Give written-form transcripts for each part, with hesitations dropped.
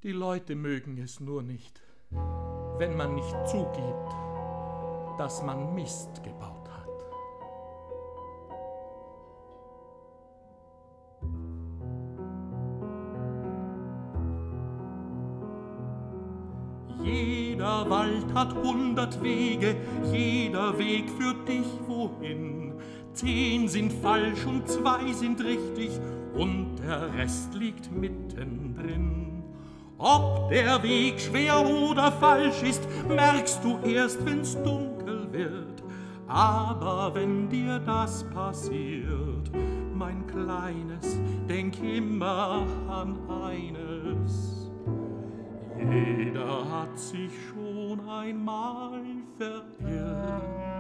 Die Leute mögen es nur nicht, wenn man nicht zugibt, dass man Mist gebaut hat. Jeder Wald hat 100 Wege, jeder Weg führt dich wohin. 10 sind falsch und 2 sind richtig und der Rest liegt mittendrin. Ob der Weg schwer oder falsch ist, merkst du erst, wenn's dunkel wird. Aber wenn dir das passiert, mein Kleines, denk immer an eines: jeder hat sich schon einmal verirrt.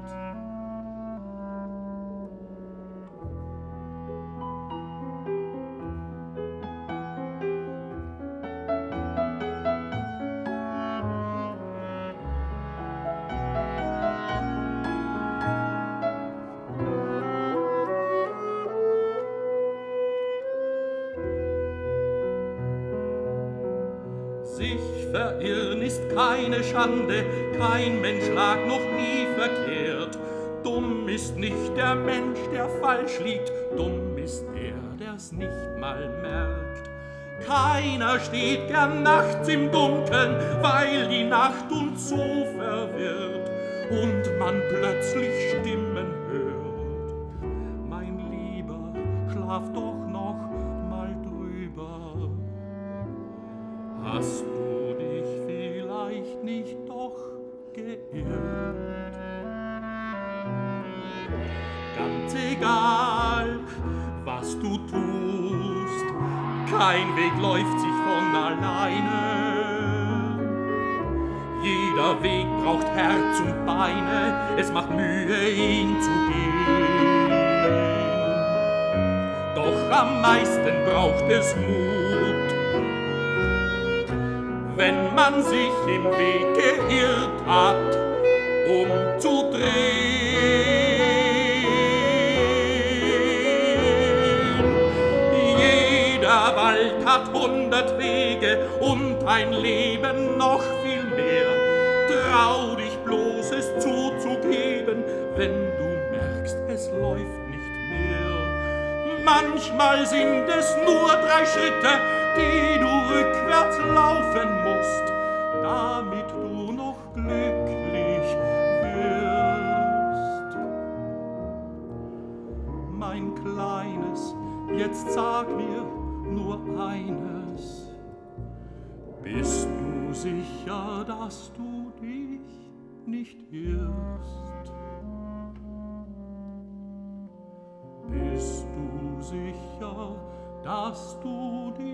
Sich verirren ist keine Schande, kein Mensch lag noch nie verkehrt. Dumm ist nicht der Mensch, der falsch liegt, dumm ist der's nicht mal merkt. Keiner steht gern nachts im Dunkeln, weil die Nacht uns so verwirrt und man plötzlich Stimmen hört. Mein Lieber, schlaf doch noch mal drüber. Hast du dich vielleicht nicht doch geirrt? Ganz egal, was du tust, kein Weg läuft sich von alleine. Jeder Weg braucht Herz und Beine, es macht Mühe, ihn zu gehen. Doch am meisten braucht es Mut, wenn man sich im Weg geirrt hat, umzudrehen. Jeder Wald hat 100 Wege und ein Leben noch viel mehr. Trau dich bloß, es zuzugeben, wenn du merkst, es läuft nicht mehr. Manchmal sind es nur 3 Schritte, die du rückwärts laufen musst, damit du noch glücklich wirst. Mein Kleines, jetzt sag mir nur eines: bist du sicher, dass du dich nicht irrst? Bist du sicher, dass du dich